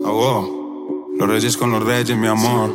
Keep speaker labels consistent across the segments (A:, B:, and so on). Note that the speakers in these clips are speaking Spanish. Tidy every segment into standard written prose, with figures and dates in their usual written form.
A: Oh, los reyes con los reyes, mi amor.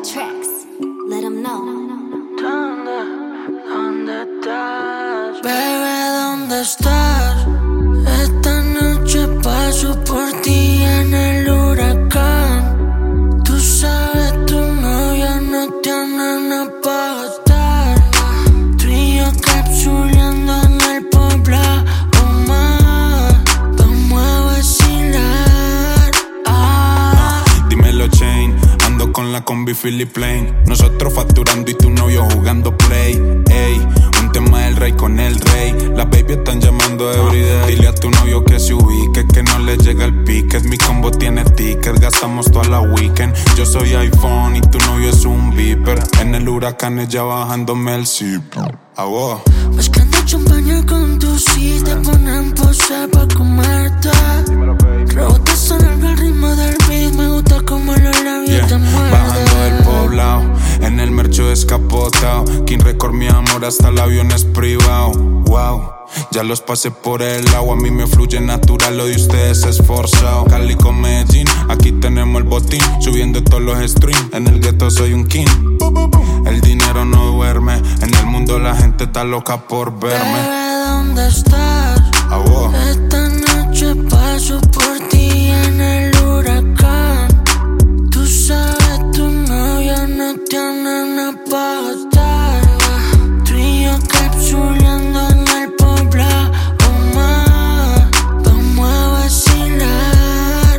B: ¿Dónde estás? Bebé, ¿dónde estás? Esta noche paso por ti en el huracán. Tú sabes, tu novia no tiene nada para gastar. Tú y yo capsuleando en el poblado más. Vamos a vacilar.
A: Dímelo, Chain. Ando con la combi Philip Lane. Nosotros facturando y tu novio jugando play. Ey, un tema del rey con el rey. Las baby están llamando everyday. Dile a tu novio que se ubique, que no le llega el pique. Mi combo tiene tickets, gastamos toda la weekend. Yo soy iPhone y tu novio es un Viper. En el huracán ella bajándome el zip.
B: Buscando champaña con tu sí. Te ponen pose pa' comerte. Rebotas sonando al ritmo del beat. Me gusta como los labios te muerden.
A: Bajando del poblado, en el mercho descapotado. King Record mi amor, hasta el avión es privado. Wow, ya los pasé por el agua. A mí me fluye natural, lo de ustedes es forzado. Cali con Medellín, aquí tenemos el botín. Subiendo todos los streams, en el gueto soy un king. El dinero no duerme, en el mundo la gente está loca por verme.
B: Bebé, ¿dónde estás? Esta noche paso por ti en el huracán. Tú sabes, tu novia no tiene nada para gastar. Tú y yo capsuleando en el poblado más. Vamos a vacilar.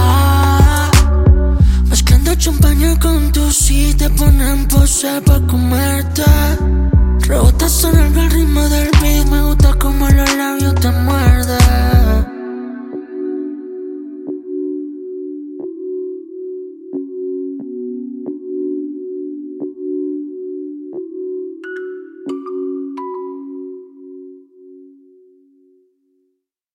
B: Buscando champaña con tu sí. Te ponen pose pa' comerte. Rebotas sonando al